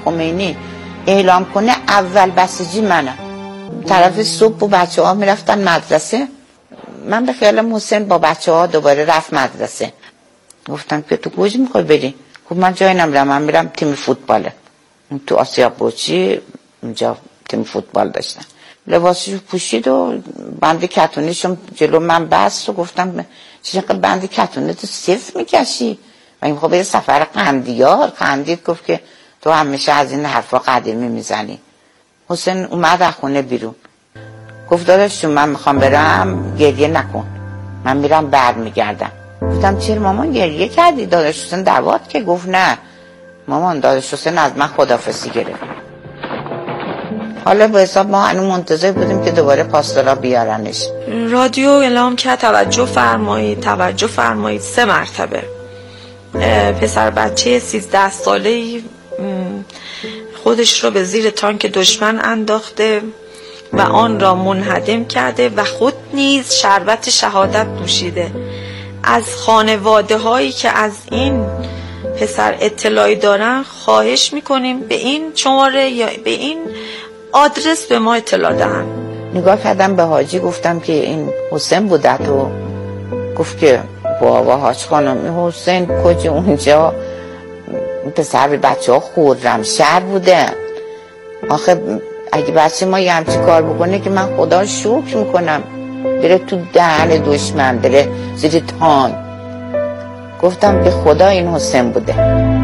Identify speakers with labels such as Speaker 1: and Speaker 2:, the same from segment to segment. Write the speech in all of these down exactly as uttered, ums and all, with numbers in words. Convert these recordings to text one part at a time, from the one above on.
Speaker 1: خمینی اعلام کنه اول بسیجی منم. طرف صبح و بچه ها میرفتن مدرسه، من به خیالم حسین با بچه ها دوباره رفت مدرسه. گفتم که تو کجا میخوای بری؟ گفت من جایی نمیرم، من میرم تیم فوتباله. تو آسیا بوچی اونجا تیم فوتبال داشتن. لباسشو پوشید و بند کتونیشم جلو من بست و گفتم چقدر بند کتونی تو صف میکشی؟ و این خب یه سفر قندیار. خندید گفت که تو همیشه از این حرفا قدیمی میزنی. حسین اومد از خونه بیرون، گفت داداش من میخوام برم، گریه نکن، من میرم برمیگردم. گفتم چرا مامان گریه کردی؟ داداش حسین دعوات که؟ گفت نه مامان، داداش حسین از من خداحافظی گرفت. حالا به حساب ما هنوز منتظر بودیم که دوباره پاسدارا بیارنش.
Speaker 2: رادیو اعلام کرد توجه فرمایید، توجه فرمایید سه مرتبه. پسر بچه سیزده ساله‌ای خودش رو به زیر تانک دشمن انداخته و آن را منهدم کرده و خود نیز شربت شهادت نوشیده. از خانواده هایی که از این پسر اطلاعی دارن خواهش میکنیم به این شماره یا به این آدرس به ما اطلاع دهن.
Speaker 1: نگاه کردم به حاجی، گفتم که این حسین بوده تو؟ گفت که بابا حاج خانم حسین کجا؟ اونجا پسر بچه ها خورم شهر بوده. آخه اگه بچه ما یه همچی کار بکنه که من خدا شکر میکنم، بره تو دهن دشمن، بره زیر تان. گفتم به خدا این حسین بوده.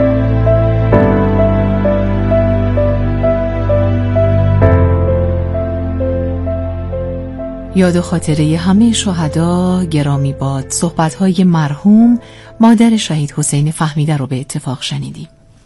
Speaker 3: یاد و خاطره همه شهدا گرامی باد. صحبت‌های مرحوم مادر شهید حسین فهمیده رو به اتفاق شنیدیم.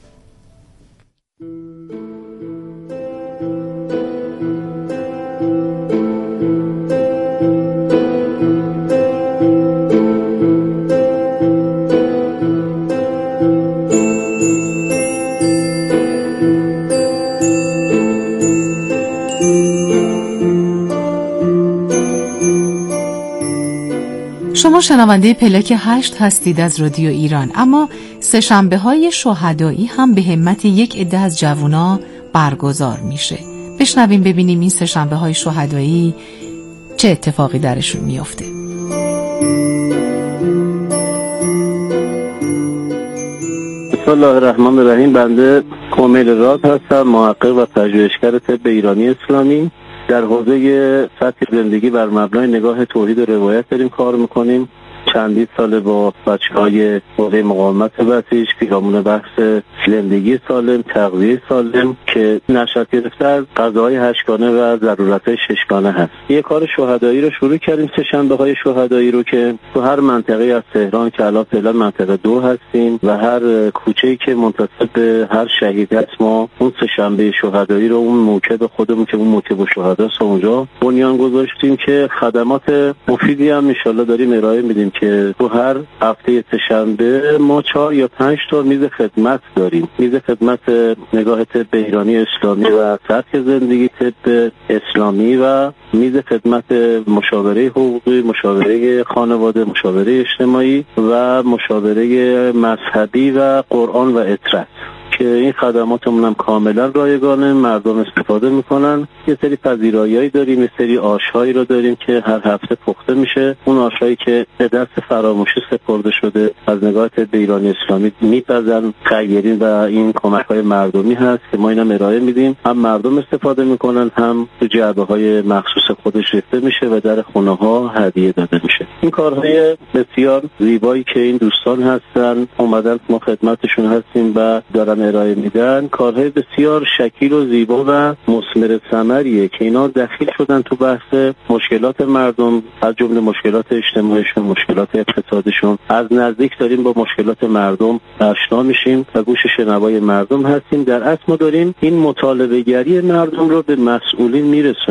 Speaker 3: شما شنونده پلاک هشت هستید از رادیو ایران. اما سه‌شنبه های شهدایی هم به همت یک عده از جوونا برگزار میشه. بشنویم ببینیم این سه‌شنبه های شهدایی چه اتفاقی درشون میفته.
Speaker 4: بسم الله الرحمن الرحیم. بنده کمیل راد هستم، محقق و پژوهشگر طب ایرانی اسلامی. در حوزه سطح زندگی بر مبنای نگاه توحید و روایت داریم کار میکنیم. چندین سال با بچه‌های حوزه مقاومت بسیج پیرامون بحث زندگی سالم، تغذیه سالم که نشأت گرفته از غذاهای هشتگانه و ضرورت‌های ششگانه هست. یه کار شهدایی رو شروع کردیم، سه شنبه‌های شهدایی رو که تو هر منطقه از تهران که الان فعلا منطقه دو هستیم و هر کوچه‌ای که منتسب به هر شهید هست ما اون سه شنبه شهدایی رو اون موکب خودمون که اون موکب شهداست اونجا بنیان گذاشتیم که خدمات مفیدی هم ان شاءالله داریم ارائه میدیم که تو هر هفته سه‌شنبه ما چهار یا پنج تا میز خدمت داریم. میز خدمت نگاه طب ایرانی اسلامی و سطح زندگی طب اسلامی و میز خدمت مشاوره حقوقی، مشاوره خانواده، مشاوره اجتماعی و مشاوره مذهبی و قرآن و اطرت که این خدماتمون هم کاملا رایگانه، مردم استفاده میکنن. یه سری پذیرایی‌هایی داریم، یه سری آش‌هایی رو داریم که هر هفته پخته میشه. اون آش‌هایی که به دست فراموشی سپرده شده از نگاه طب ایرانی اسلامی میپزن خیرین و این کمک‌های مردمی هست که ما اینم ارائه میدیم. هم مردم استفاده میکنن، هم تو جعبه‌های مخصوص خودش ریخته میشه و در خونه‌ها هدیه داده میشه. این کارهای بسیار زیبایی که این دوستان هستن اومدن ما خدمتشون هستیم و دارن ارائه میدن، کارهای بسیار شکیل و زیبا و مثمر ثمریه که اینا دخیل شدن تو بحث مشکلات مردم، از جمله مشکلات اجتماعیشون، مشکلات اقتصادشون. از نزدیک داریم با مشکلات مردم آشنا میشیم و گوش شنوای مردم هستیم. در اصل ما داریم این مطالبه گری مردم رو به مسئولین میرسونیم.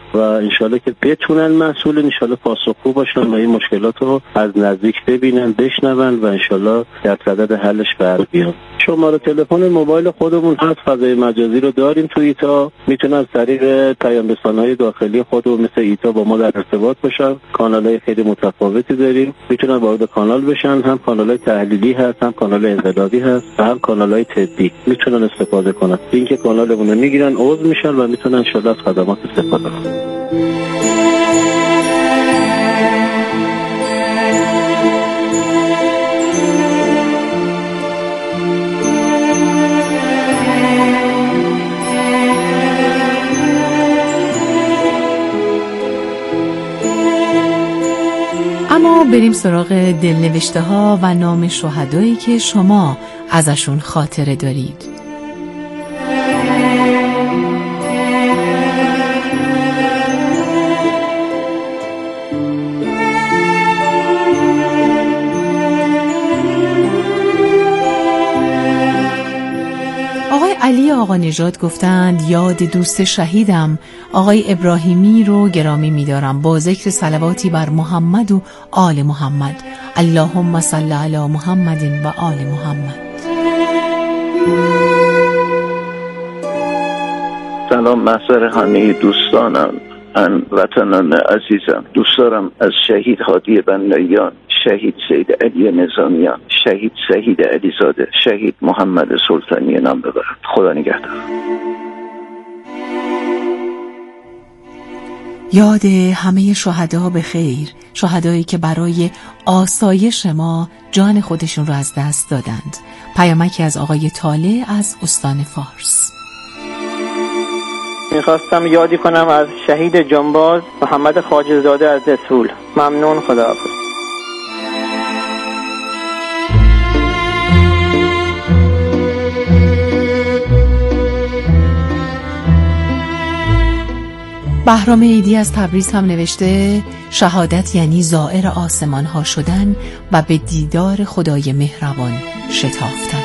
Speaker 4: و انشالله که بتونن مسئولین انشالله پاسخگو باشن و این مشکلات رو از نزدیک ببینن، بشنون و انشالله در صدد حلش بر بیان. شماره تلفن موبایل خودمون هست، فضای مجازی رو داریم تو ایتا، میتونن از طریق پیام رسانه‌های داخلی خودمون مثل ایتا با ما در ارتباط باشن. کانال‌های خیلی متفاوتی داریم، میتونن وارد کانال بشن، هم کانال‌های تحلیلی هست، هم کانال انقلابی هست و هم کانال‌های طبی، میتونن استفاده کنن. اینکه کانالمون رو میگیرن عضو میشن و میتونن ان شاءالله از خدمات استفاده کنن.
Speaker 3: اما بریم سراغ دلنوشته ها و نام شهدایی که شما ازشون خاطره دارید. علی آقا نژاد گفتند یاد دوست شهیدم آقای ابراهیمی رو گرامی می‌دارم با ذکر صلواتی بر محمد و آل محمد. اللهم صل علی محمد و آل محمد.
Speaker 5: سلام محضر همه دوستانم، ان وطنان عزیزم. دوست دارم از شهید هادی بنایان، شهید سید علی نظامیان، شهید سعید علیزاده، شهید محمد سلطانی نام ببرم. خدا نگهدار.
Speaker 3: یاد همه شهدا به خیر، شهدایی که برای آسایش ما جان خودشون رو از دست دادند. پیامکی از آقای طالع از استان فارس.
Speaker 6: میخواستم یادی کنم از شهید جنباز محمد خواجه‌زاده از دسول. ممنون، خداحافظ.
Speaker 3: بهرام عیدی از تبریز هم نوشته شهادت یعنی زائر آسمان ها شدن و به دیدار خدای مهربان شتافتن.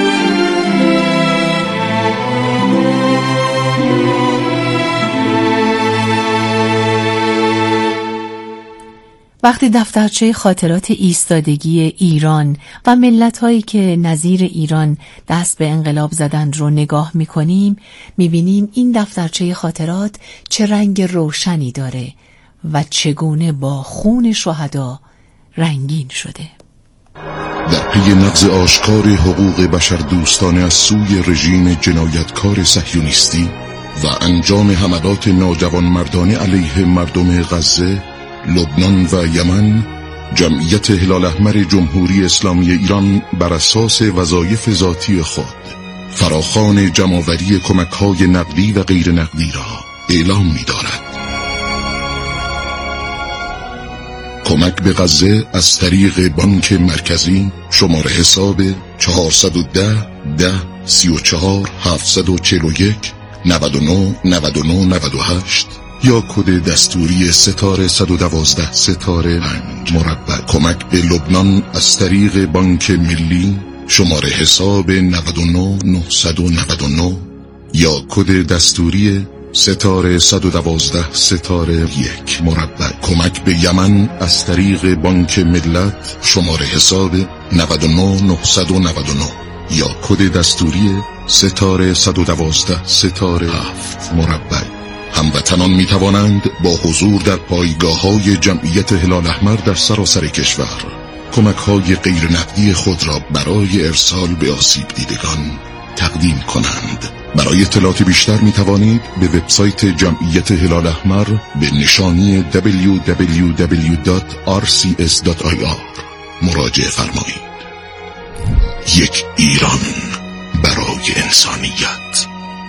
Speaker 3: وقتی دفترچه خاطرات ایستادگی ایران و ملت‌هایی که نظیر ایران دست به انقلاب زدند رو نگاه می‌کنیم، می‌بینیم این دفترچه خاطرات چه رنگ روشنی داره و چگونه با خون شهدا رنگین شده.
Speaker 7: در پی نقض آشکار حقوق بشر دوستانه از سوی رژیم جنایتکار صهیونیستی و انجام حملات ناجوانمردانه علیه مردم غزه، لبنان و یمن، جمعیت هلال احمر جمهوری اسلامی ایران بر اساس وظایف ذاتی خود فراخوان جمع‌آوری کمک‌های نقدی و غیر نقدی را اعلام می‌دارد. کمک به غزه از طریق بانک مرکزی شماره حساب چهارصد و ده ده سی و چهار هفتصد و چهل و یک نود و نه نود و نه نود و هشت یا کد دستوری ستاره صد و دوازده ستاره پنج مربع. کمک به لبنان از طریق بانک ملی شماره حساب نود و نه نهصد و نود و نه یا کد دستوری ستاره صد و دوازده ستاره یک مربع. کمک به یمن از طریق بانک ملت شماره حساب نود و نه نهصد و نود و نه یا کد دستوری ستاره صد و دوازده ستاره هفت مربع. هموطنان می توانند با حضور در پایگاه‌های جمعیت هلال احمر در سراسر کشور کمک‌های غیر نقدی خود را برای ارسال به آسیب دیدگان تقدیم کنند. برای اطلاعات بیشتر می توانید به وبسایت جمعیت هلال احمر به نشانی دبلیو دبلیو دبلیو دات آر سی اس دات آی آر مراجعه فرمایید. یک ایران برای انسانیت.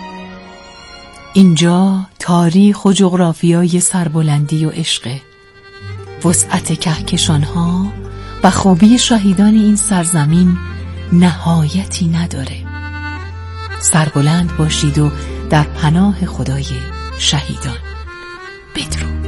Speaker 3: اینجا تاریخ و جغرافیای سربلندی و عشق، وسعت کهکشان‌ها و خوبی شهیدان این سرزمین نهایتی نداره. سربلند باشید و در پناه خدای شهیدان. بدرود.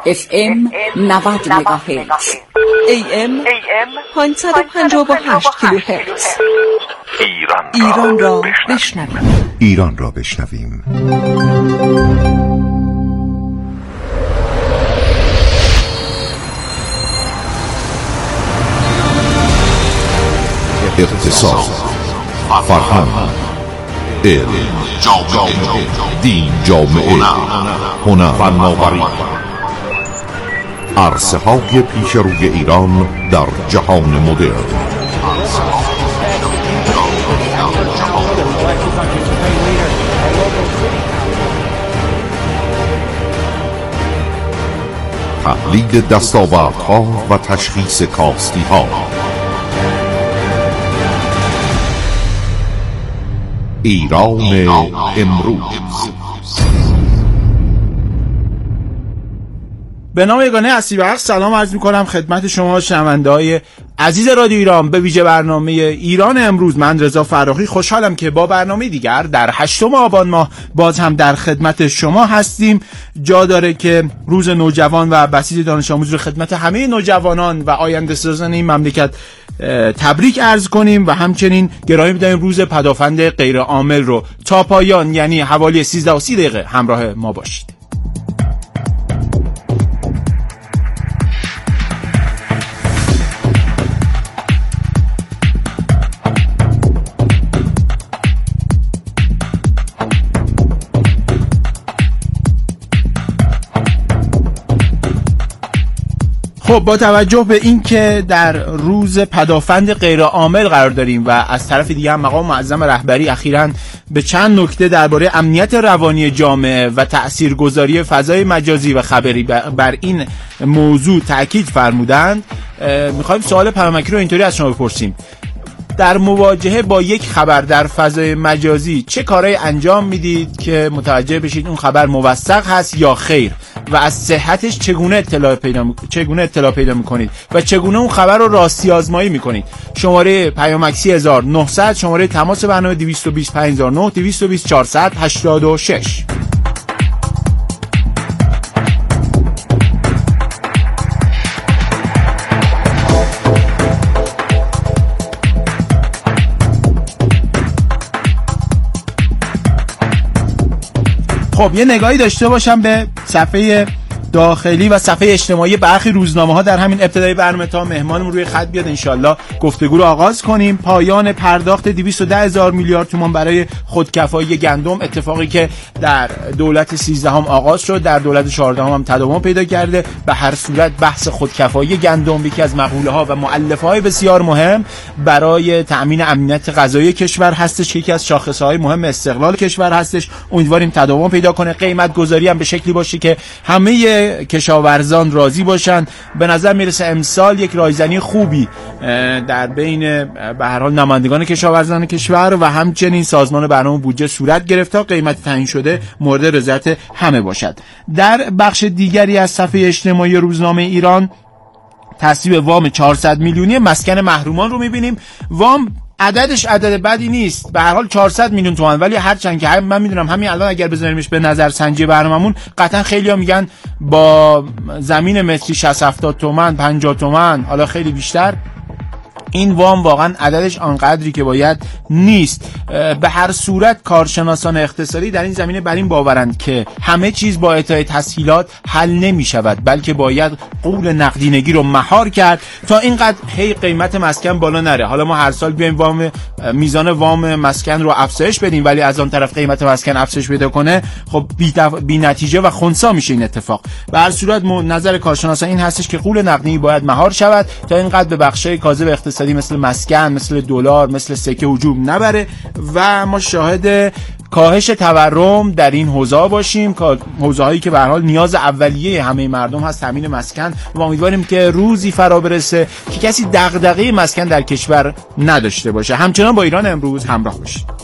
Speaker 8: اف ام نود مگاهرتز،
Speaker 9: ای ام پانصد و پنجاه و هشت کیلوهرتز.
Speaker 10: ایران را
Speaker 9: بشنویم.
Speaker 10: ایران را بشنویم. اقتصاد، فرهنگ، علم، دین، جامعه، هنر، فناوری، عرصه های پیش روی ایران در جهان مدرن. تحلیل دستاوردها و تشخیص کاستی ها. ایران امروز.
Speaker 11: به نام یگانه اصلی و حق سلام عرض می‌کنم خدمت شما شنونده‌های عزیز رادیو ایران، به ویژه برنامه ایران امروز. من رضا فراخی خوشحالم که با برنامه دیگر در هشتم آبان ماه باز هم در خدمت شما هستیم. جا داره که روز نوجوان و بسیج دانش آموز رو خدمت همه نوجوانان و آینده سازان این مملکت تبریک عرض کنیم و همچنین گرامی بدهیم روز پدافند غیر عامل رو. تا پایان یعنی حوالی سیزده و سی دقیقه همراه ما باشید. خب با توجه به این که در روز پدافند غیر عامل قرار داریم و از طرف دیگه هم مقام معظم رهبری اخیراً به چند نکته درباره امنیت روانی جامعه و تاثیرگذاری فضای مجازی و خبری بر این موضوع تاکید فرمودند، میخوایم سوال پیامکی رو اینطوری از شما بپرسیم: در مواجهه با یک خبر در فضای مجازی چه کارهایی انجام میدید که متوجه بشید اون خبر موثق هست یا خیر و از صحتش چگونه اطلاع پیدا می... چگونه اطلاع پیدا میکنید و چگونه اون خبر رو راستی آزمایی میکنید؟ شماره پیامک سه هزار و نهصد، شماره تماس برنامه دویست و بیست پنج هزار و نه، دویست و بیست چهارصد و هشتاد و شش. خب یه نگاهی داشته باشم به صفحه داخلی و صفحه اجتماعی برخی روزنامه ها در همین ابتدای برنامه تا مهمانمون روی خط بیاد انشالله گفتگو رو آغاز کنیم. پایان پرداخت دویست و ده هزار میلیارد تومان برای خودکفایی گندم، اتفاقی که در دولت سیزدهم آغاز شد، در دولت چهاردهم هم تداوم پیدا کرده. به هر صورت بحث خودکفایی گندم یکی از مقوله ها و مؤلفه های بسیار مهم برای تأمین امنیت غذایی کشور هستش، یکی از شاخصه های مهم استقلال کشور هستش. امیدواریم تداوم پیدا کنه، قیمت گذاری هم به شکلی باشه که همه کشاورزان راضی باشن. به نظر میرسه امسال یک رایزنی خوبی در بین به هر حال نمایندگان کشاورزان کشور و همچنین سازمان برنامه بودجه صورت گرفت تا قیمت تعیین شده مورد رضایت همه باشد. در بخش دیگری از صفحه اجتماعی روزنامه ایران تصویب وام چهارصد میلیونی مسکن محرومان رو میبینیم. وام عددش عدد بدی نیست، به هر حال چهارصد میلیون تومان، ولی هرچند که من میدونم همین الان اگر بذاریمش به نظر سنجی برنامه‌مون قطعا خیلی‌ها میگن با زمین متری شصت هفتاد تومان، پنجاه تومان، حالا خیلی بیشتر، این وام واقعا عددش آنقدری که باید نیست. به هر صورت کارشناسان اقتصادی در این زمینه بر این باورند که همه چیز با اعطای تسهیلات حل نمی شود، بلکه باید غول نقدینگی رو مهار کرد تا اینقدر هی قیمت مسکن بالا نره. حالا ما هر سال بیایم وام میزان وام مسکن رو افزایش بدیم ولی از آن طرف قیمت مسکن افزایش پیدا کنه، خب بی, دف... بی نتیجه و خنثی میشه این اتفاق. به هر صورت نظر کارشناسان این هستش که غول نقدینگی باید مهار شود تا اینقدر به بخشای کاذب اقتصادی مثل مسکن، مثل دلار، مثل سکه هجوم نبره و ما شاهد کاهش تورم در این حوزه باشیم، حوزه هایی که به هر حال نیاز اولیه همه مردم هست، تامین مسکن، و امیدواریم که روزی فرا برسه که کسی دغدغه مسکن در کشور نداشته باشه. همچنان با ایران امروز همراه باشید.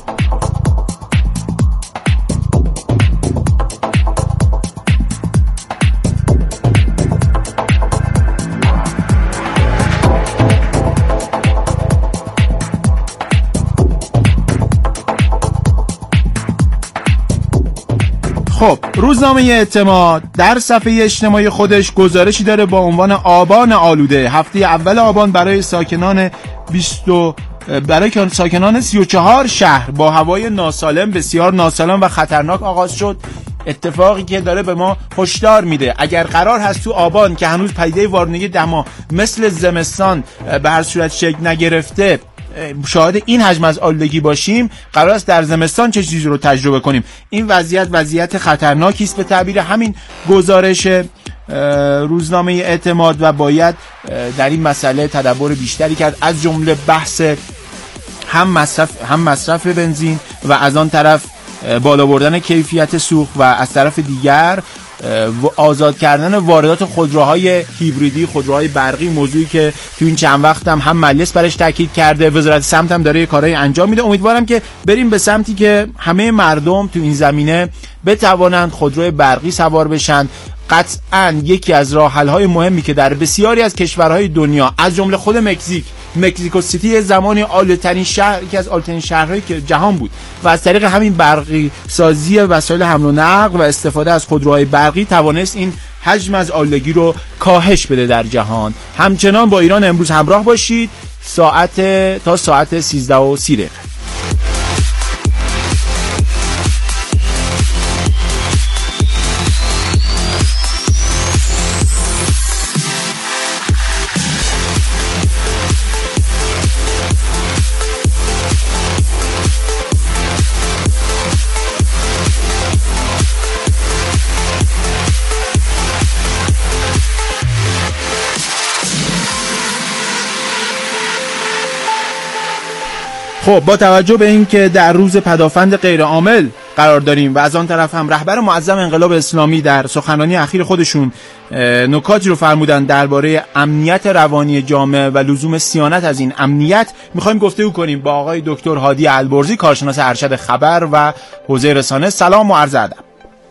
Speaker 11: خب روزنامه اعتماد در صفحه اجتماعی خودش گزارشی داره با عنوان آبان آلوده. هفته اول آبان برای ساکنان بیست برای ساکنان سی و چهار شهر با هوای ناسالم، بسیار ناسالم و خطرناک آغاز شد. اتفاقی که داره به ما هشدار میده اگر قرار هست تو آبان که هنوز پدیده وارونگی دما مثل زمستان به هر صورت شکل نگرفته شاهد این حجم از آلودگی باشیم، قرار است در زمستان چه چیزی رو تجربه کنیم. این وضعیت وضعیت خطرناکی است به تعبیر همین گزارش روزنامه اعتماد و باید در این مسئله تدبر بیشتری کرد، از جمله بحث هم مصرف هم مصرف بنزین و از آن طرف بالا بردن کیفیت سوخت و از طرف دیگر آزاد کردن واردات خودروهای هیبریدی، خودروهای برقی، موضوعی که تو این چند وقت هم هم مجلس برش تاکید کرده، وزارت سمت هم داره کارهای انجام میده. امیدوارم که بریم به سمتی که همه مردم تو این زمینه بتوانند خودروی برقی سوار بشن. قطعاً یکی از راه‌حل‌های مهمی که در بسیاری از کشورهای دنیا از جمله خود مکزیک، مکزیکو سیتی زمانی آلودترین شهر، یکی از آلودترین شهرهایی که جهان بود و از طریق همین برقی سازی وسایل حمل و نقل و استفاده از خودروهای برقی توانست این حجم از آلودگی رو کاهش بده در جهان. همچنان با ایران امروز همراه باشید ساعت تا ساعت سیزده و سی دقیقه. خب با توجه به این که در روز پدافند غیرعامل قرار داریم و از آن طرف هم رهبر معظم انقلاب اسلامی در سخنرانی اخیر خودشون نکاتی رو فرمودن درباره امنیت روانی جامعه و لزوم صیانت از این امنیت، میخوایم گفتگو کنیم با آقای دکتر هادی البرزی، کارشناس ارشد خبر و حوزه رسانه. سلام و عرض ادب.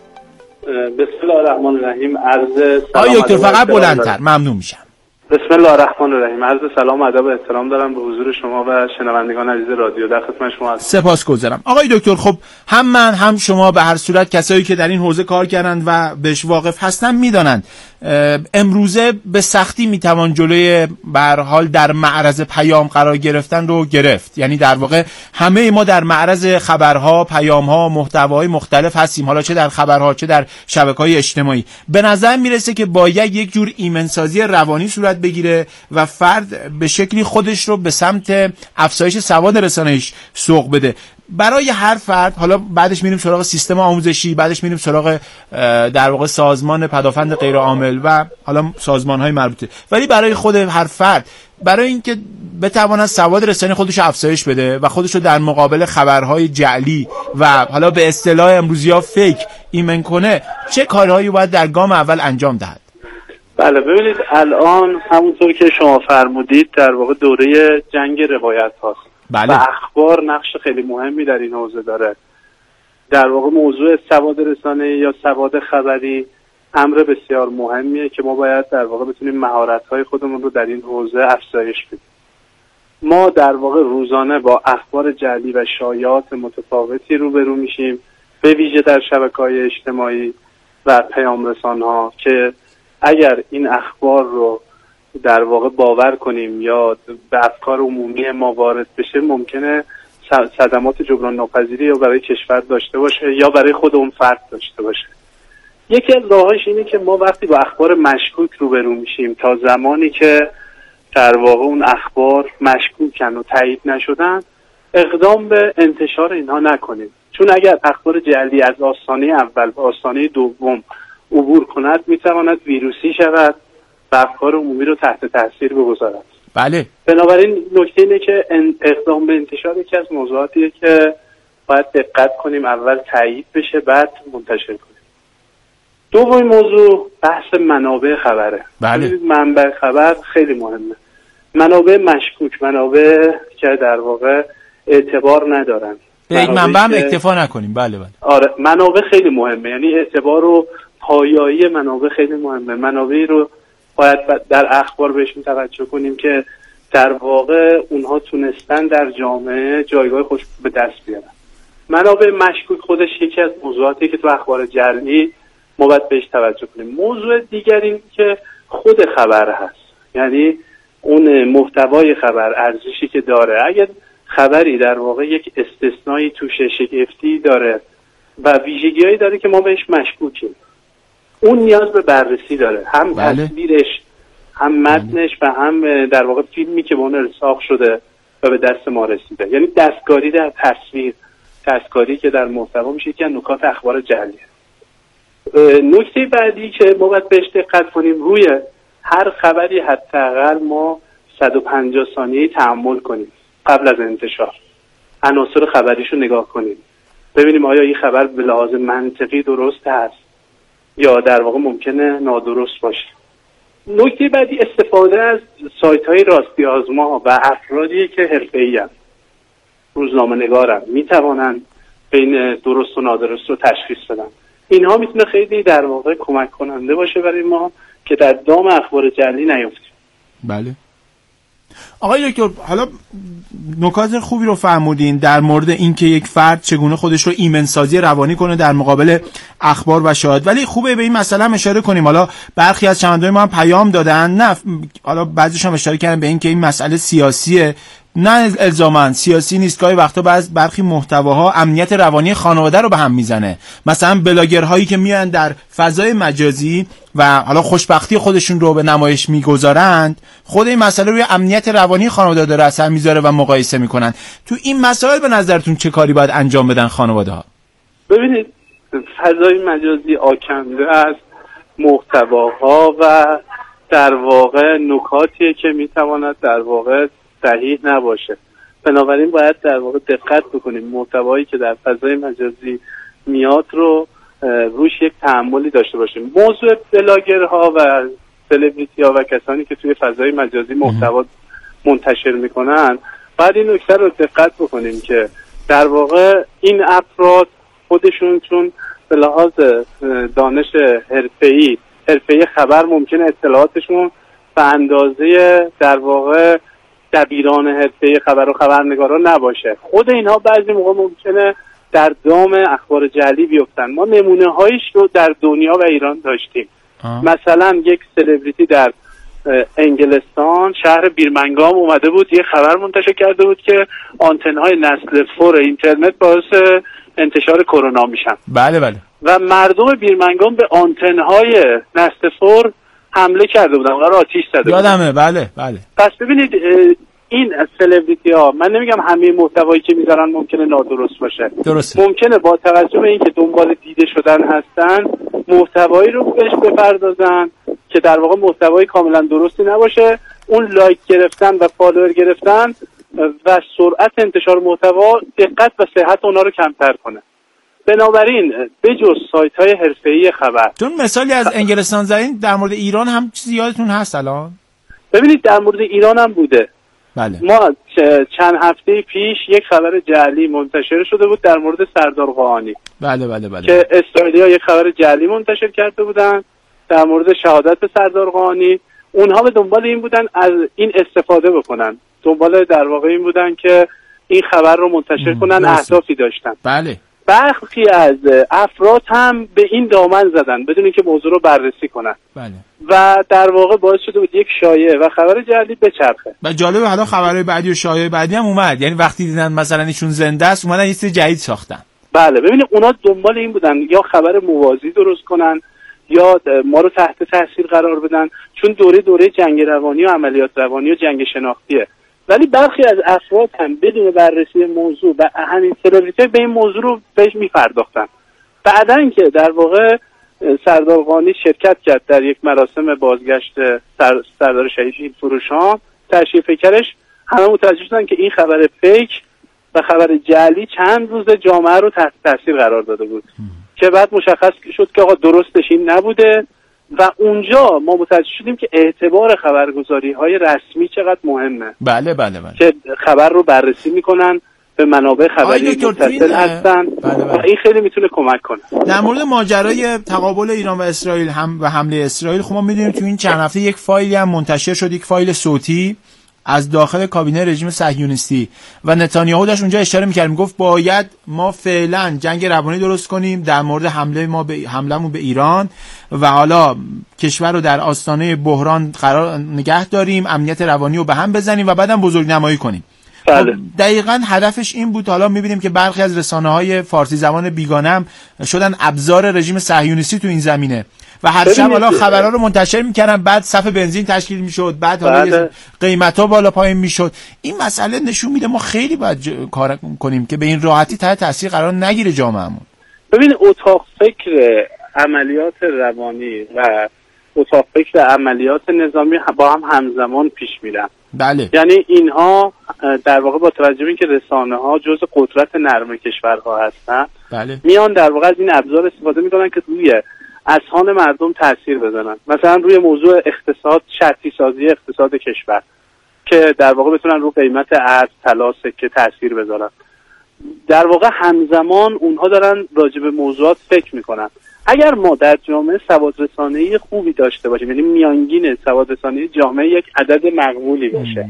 Speaker 12: بسم الله الرحمن الرحیم. عرض سلام.
Speaker 11: آقای دکتر فقط بلندتر ممنون میشم.
Speaker 12: بسم الله الرحمن الرحیم. عرض سلام و ادب و احترام دارم به حضور شما و شنوندگان عزیز رادیو. در خدمت شما هستم.
Speaker 11: سپاسگزارم. آقای دکتر، خب هم من هم شما به هر صورت کسایی که در این حوزه کار کردند و بهش واقف هستن میدانند امروزه به سختی میتوان جلوی به هر حال در معرض پیام قرار گرفتن رو گرفت. یعنی در واقع همه ما در معرض خبرها، پیامها، محتواهای مختلف هستیم، حالا چه در خبرها چه در شبکه‌های اجتماعی. به نظر میرسه که باید یک جور ایمنسازی روانی صورت بگیره و فرد به شکلی خودش رو به سمت افزایش سواد رسانه‌ایش سوق بده. برای هر فرد، حالا بعدش میریم سراغ سیستم آموزشی، بعدش میریم سراغ در واقع سازمان پدافند غیرعامل و حالا سازمان‌های مربوطه، ولی برای خود هر فرد، برای اینکه بتواند سواد رسانه‌ای خودش رو افزایش بده و خودش رو در مقابل خبرهای جعلی و حالا به اصطلاح امروزی‌ها فیک ایمن کنه، چه کارهایی باید در گام اول انجام دهد؟
Speaker 12: بله ببینید، الان همونطور که شما فرمودید در واقع دوره جنگ روایت هاست. بله. و اخبار نقش خیلی مهمی در این حوزه داره. در واقع موضوع سواد رسانه‌ای یا سواد خبری امر بسیار مهمیه که ما باید در واقع بتونیم مهارت‌های خودمون رو در این حوزه افزایش بدیم. ما در واقع روزانه با اخبار جعلی و شایعات متفاوتی روبرو میشیم، به ویژه در شبکه‌های اجتماعی و پیام رسان‌ها، که اگر این اخبار رو در واقع باور کنیم یا به افکار عمومی ما وارد بشه، ممکنه صدمات جبران ناپذیری یا برای کشور داشته باشه یا برای خود اون فرد داشته باشه. یکی از راهاش اینه که ما وقتی با اخبار مشکوک روبرو میشیم، تا زمانی که در واقع اون اخبار مشکوکن و تایید نشدن، اقدام به انتشار اینها نکنیم. چون اگر اخبار جعلی از آستانه اول به آستانه دوم عبور کند، میتواند ویروسی شود و افکار عمومی رو تحت تاثیر بگذارد.
Speaker 11: بله.
Speaker 12: بنابراین نکته اینه که اقدام به انتشار یکی از موضوعاتیه که باید دقت کنیم، اول تایید بشه بعد منتشر کنیم. دومین موضوع بحث منابع خبره.
Speaker 11: بله.
Speaker 12: منبع خبر خیلی مهمه. منابع مشکوک، منابع که در واقع اعتبار ندارن.
Speaker 11: به این منبع هم اکتفا نکنیم. بله بله.
Speaker 12: آره، منابع خیلی مهمه. یعنی اعتبار و پایایی منابع خیلی مهمه. منابعی رو باید در اخبار بهشون توجه کنیم که در واقع اونها تونستن در جامعه جایگاه خوش به دست بیارن. منابع مشکوک خودش یکی از موضوعاتی که تو اخبار جعلی ما باید بهش توجه کنیم. موضوع دیگر این که خود خبر هست، یعنی اون محتوای خبر، ارزشی که داره. اگر خبری در واقع یک استثنایی توش، شگفتی داره و ویژگی‌هایی داره که ما بهش مشکوکیم، اون نیاز به بررسی داره، هم
Speaker 11: بله.
Speaker 12: تصویرش، هم متنش و هم در واقع فیلمی که به اون ارساق شده و به دست ما رسیده. یعنی دستکاری در تصویر، دستکاری که در محتوا میشه که نکات اخبار جعلی. نکته بعدی که ما باید بهش دقت کنیم، روی هر خبری حداقل ما صد و پنجاه ثانیه تأمل کنیم قبل از انتشار، عناصر خبریشو نگاه کنیم، ببینیم آیا این خبر به لحاظ منطقی درست هست یا در واقع ممکنه نادرست باشه. نکته بعدی استفاده از سایت‌های راستی آزما و افرادی که حرفه‌ای هستند، روزنامه‌نگارن، میتوانند بین درست و نادرست رو تشخیص بدن. اینها میتونه خیلی در واقع کمک کننده باشه برای ما که در دام اخبار جعلی نیفتیم.
Speaker 11: بله آقای دکتر، حالا نکات خوبی رو فرمودین در مورد اینکه یک فرد چگونه خودش رو ایمنسازی روانی کنه در مقابل اخبار و شاهد، ولی خوبه به این مسئله هم اشاره کنیم. حالا برخی از شنوندگان ما هم پیام دادن، نه حالا بعضیش هم اشاره کردن به اینکه این مسئله سیاسیه. نه الزاماً سیاسی نیست، گاهی وقتا بعض برخی محتواها امنیت روانی خانواده رو به هم میزنه. مثلا بلاگرهایی که میان در فضای مجازی و حالا خوشبختی خودشون رو به نمایش میگذارند، خود این مسئله روی امنیت روانی خانواده داره اثر میذاره و مقایسه میکنن. تو این مسائل به نظرتون چه کاری باید انجام بدن خانواده ها؟
Speaker 12: ببینید، فضای مجازی آکنده از محتواها و در واقع نکاتیه که میتواند در واقع صحیح نباشه. بنابراین باید در واقع دقت بکنیم محتوایی که در فضای مجازی میاد رو روش یک تأملی داشته باشیم. موضوع بلاگرها و سلبریتی ها و کسانی که توی فضای مجازی محتوا منتشر میکنن، باید این نکته رو دقت بکنیم که در واقع این افراد خودشون چون به لحاظ دانش حرفه‌ای حرفه‌ای خبر ممکنه اطلاعاتشون به اندازه در واقع دبیران حرفه‌ای خبر و خبرنگاران نباشه. خود اینها بعضی موقع ممکنه در دام اخبار جعلی بیفتن. ما نمونه هایش رو در دنیا و ایران داشتیم. آه. مثلا یک سلبریتی در انگلستان شهر بیرمنگام اومده بود، یه خبر منتشر کرده بود که آنتن‌های نسل فور اینترنت باعث انتشار کرونا میشن.
Speaker 11: بله بله.
Speaker 12: و مردم بیرمنگام به آنتن‌های نسل فور حمله کرده بودن، اونا رو آتیش زده بودن.
Speaker 11: یادمه. بله بله.
Speaker 12: پس ببینید این سلبریتی ها، من نمیگم همه محتوایی که میذارن ممکنه نادرست باشه.
Speaker 11: درسته.
Speaker 12: ممکنه با توجه به اینکه دنبال دیده شدن هستن محتوایی رو بهش بپردازن که در واقع محتوای کاملا درستی نباشه، اون لایک گرفتن و فالوور گرفتن و سرعت انتشار محتوا دقت و صحت اونا رو کمتر کنه. بنابراین بجز سایت‌های حرفه‌ای خبر،
Speaker 11: چون مثالی از انگلستان زدین، در مورد ایران هم چیزی یادتون هست الان؟
Speaker 12: ببینید در مورد ایران هم بوده.
Speaker 11: بله.
Speaker 12: ما چند هفته پیش یک خبر جعلی منتشر شده بود در مورد سردار قاآنی.
Speaker 11: بله بله بله.
Speaker 12: که اسرائیلی‌ها یک خبر جعلی منتشر کرده بودن در مورد شهادت سردار قاآنی. اونها به دنبال این بودن از این استفاده بکنن، دنبال در واقع این بودن که این خبر رو منتشر کنن، اهدافی داشتن.
Speaker 11: بله.
Speaker 12: برخی از افراد هم به این دامن زدن بدون اینکه موضوع رو بررسی کنن.
Speaker 11: بله.
Speaker 12: و در واقع باعث شده بود یک شایعه و خبر جعلی بچرخه.
Speaker 11: و جالبه حالا خبرهای بعدی و شایعه بعدی هم اومد، یعنی وقتی دیدن مثلا ایشون زنده است اومدن یه سری جدید ساختن.
Speaker 12: بله. ببینید اونا دنبال این بودن یا خبر موازی درست کنن یا ما رو تحت تاثیر قرار بدن، چون دوره دوره جنگ روانی و عملیات روانی و جنگ شناختیه. ولی برخی از افراد هم بدون بررسی موضوع و همین سلبریتی به این موضوع رو بهش میپرداختن. بعدن که در واقع سردار قاآنی شرکت کرد در یک مراسم بازگشت سر سردار شهید فروشان، تشریف پیکرش، همه متوجه شدن که این خبر فیک و خبر جعلی چند روز جامعه رو تحت تاثیر قرار داده بود که بعد مشخص شد که آقا درستش این نبوده و اونجا ما متوجه شدیم که اعتبار خبرگزاری های رسمی چقدر مهمه.
Speaker 11: بله بله بله.
Speaker 12: که خبر رو بررسی میکنن، به منابع خبری متصل هستن. بله بله. و این خیلی میتونه کمک کنه.
Speaker 11: در مورد ماجرای تقابل ایران و اسرائیل هم و حمله اسرائیل، خب ما میدونیم تو این چند هفته یک فایلی هم منتشر شد، یک فایل صوتی از داخل کابینه رژیم صهیونیستی و نتانیاهو داشت اونجا اشاره می‌کرد، میگفت باید ما فعلا جنگ روانی درست کنیم در مورد حمله ما به حملهمون به ایران و حالا کشور رو در آستانه بحران قرار نگه داریم، امنیت روانی رو به هم بزنیم و بعدم بزرگنمایی کنیم.
Speaker 12: بله.
Speaker 11: دقیقاً هدفش این بود. حالا می‌بینیم که برخی از رسانه‌های فارسی زبان بیگانه هم شدن ابزار رژیم صهیونیستی تو این زمینه و هر شب حالا خبرها رو منتشر می‌کردن، بعد صف بنزین تشکیل می‌شد، بعد حالا قیمت‌ها بالا پایین می‌شد. این مسئله نشون میده ما خیلی باید ج... کار کنیم که به این راحتی تحت تاثیر قرار نگیره جامعهمون.
Speaker 12: ببین اتاق فکر عملیات روانی و اتاق فکر عملیات نظامی با هم همزمان پیش میرن.
Speaker 11: بله.
Speaker 12: یعنی اینها در واقع با توجه به اینکه رسانه‌ها جزء قدرت نرم کشورها هستن،
Speaker 11: بله.
Speaker 12: میان در واقع از این ابزار استفاده میکنن که روی اذهان مردم تاثیر بزنن، مثلا روی موضوع اقتصاد، شرطی سازی اقتصاد کشور که در واقع بتونن رو قیمت ارز، طلا، سکه تاثیر بذارن. در واقع همزمان اونها دارن راجع به موضوعات فکر میکنن. اگر ما در جامعه سواد رسانه‌ای خوبی داشته باشیم، یعنی میانگین سواد رسانه‌ای جامعه یک عدد مقبولی باشه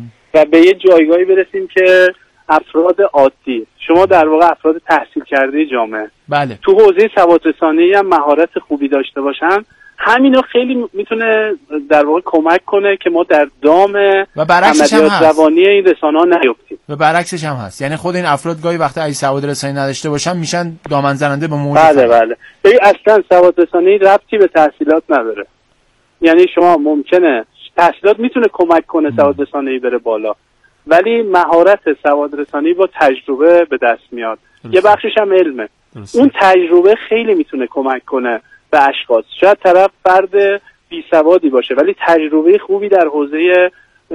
Speaker 12: و به یه جایگاهی برسیم که افراد عادی، شما در واقع افراد تحصیل کرده جامعه،
Speaker 11: بله،
Speaker 12: تو حوزه سواد رسانه‌ای هم مهارت خوبی داشته باشن، همینا خیلی میتونه در واقع کمک کنه که ما در دام
Speaker 11: و برعکسش هم هست
Speaker 12: روانی این رسانه‌ها نیفتیم.
Speaker 11: و برعکسش هم هست، یعنی خود این افراد گاهی وقتا اگه سواد رسانه‌ای نداشته باشن میشن دامن زننده به موج.
Speaker 12: بله بله. این اصلا سواد رسانه‌ای ربطی به تحصیلات نداره. یعنی شما ممکنه تحصیلات میتونه کمک کنه سواد رسانه‌ای بره بالا، ولی مهارت سواد رسانه‌ای با تجربه به دست میاد. درست. یه بخشش هم علمه. درست. اون تجربه خیلی میتونه کمک کنه به اشخاص. شاید طرف فرد بی سوادی باشه ولی تجربه خوبی در حوزه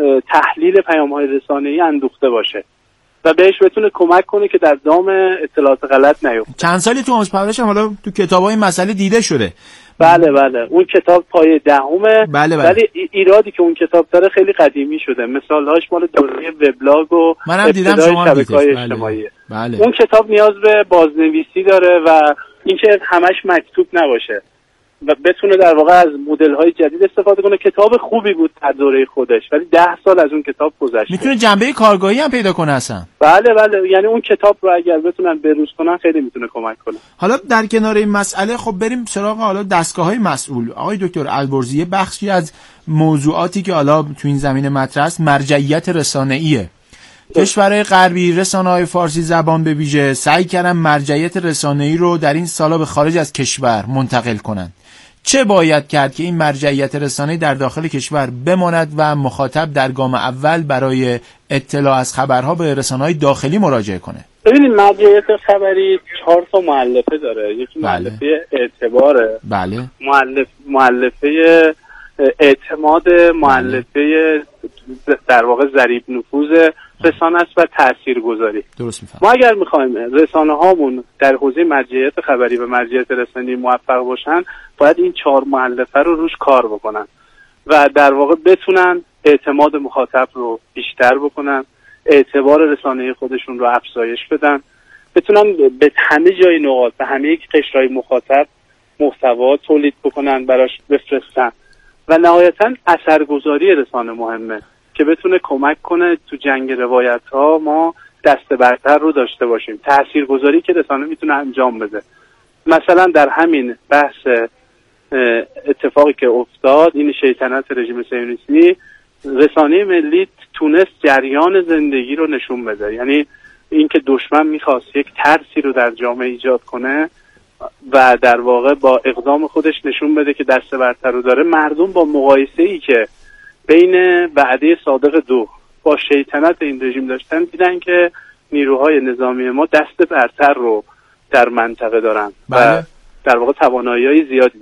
Speaker 12: تحلیل پیام‌های رسانه‌ای اندوخته باشه و بهش بتونه کمک کنه که در دام اطلاعات غلط نیفته.
Speaker 11: چند سالی تو آموزش پرورش هم حالا تو کتابای مسئله دیده شده.
Speaker 12: بله بله. اون کتاب پایه دهمه.
Speaker 11: بله بله.
Speaker 12: ولی ایرادی که اون کتاب داره خیلی قدیمی شده. مثال‌هاش مال دوره وبلاگ و
Speaker 11: ابتدای
Speaker 12: شبکه‌های اجتماعی.
Speaker 11: بله.
Speaker 12: اون کتاب نیاز به بازنویسی داره و اینکه همش مکتوب نباشه و بتونه در واقع از مدل‌های جدید استفاده کنه. کتاب خوبی بود در دوره خودش ولی ده سال از اون کتاب گذشته.
Speaker 11: میتونه جنبه کارگاهی هم پیدا کنه اصلا.
Speaker 12: بله بله. یعنی اون کتاب رو اگر بتونن بروز کنن خیلی میتونه کمک کنه.
Speaker 11: حالا در کنار این مسئله خب بریم سراغ حالا دستگاه‌های مسئول. آقای دکتر البرزی، بخشی از موضوعاتی که حالا تو این زمینه مطرح است مرجعیت رسانه‌ایه. کشورهای غربی، رسانه‌های فارسی زبان به ویژه سعی کردن مرجعیت رسانه‌ای رو در این سالا به خارج از کشور منتقل کنن. چه باید کرد که این مرجعیت رسانه‌ای در داخل کشور بماند و مخاطب در گام اول برای اطلاع از خبرها به رسانه‌های داخلی مراجعه کنه؟
Speaker 12: ببینید مرجعیت خبری چهار تا مؤلفه داره. یکی مؤلفه اعتباره.
Speaker 11: بله.
Speaker 12: مؤلف مؤلفه اعتماد، مؤلفه در واقع ضریب نفوذ رسانه است و تاثیرگذاری.
Speaker 11: درست می‌فهمم.
Speaker 12: ما اگر می‌خوایم رسانه‌هامون در حوزه مرجعیت خبری و مرجعیت رسانه‌ای موفق باشن، باید این چهار مؤلفه رو روش کار بکنن و در واقع بتونن اعتماد مخاطب رو بیشتر بکنن، اعتبار رسانه‌ای خودشون رو افزایش بدن، بتونن به همه جای نقاط به همه قشرهای مخاطب محتوا تولید بکنن، براش بفرستن و نهایتاً اثرگذاری رسانه مهمه که بتونه کمک کنه تو جنگ روایت‌ها ما دست برتر رو داشته باشیم. تاثیرگذاری که رسانه میتونه انجام بده. مثلا در همین بحث اتفاقی که افتاد، این شیطنت رژیم صهیونیستی، رسانه ملی تونست جریان زندگی رو نشون بده. یعنی اینکه دشمن میخواست یک ترسی رو در جامعه ایجاد کنه و در واقع با اقدام خودش نشون بده که دست برتر رو داره، مردم با مقایسه‌ای که بین وعده صادق دو با شیطنت این رژیم داشتن دیدن که نیروهای نظامی ما دست برتر رو در منطقه دارن. بله. و در واقع توانایی‌های زیادی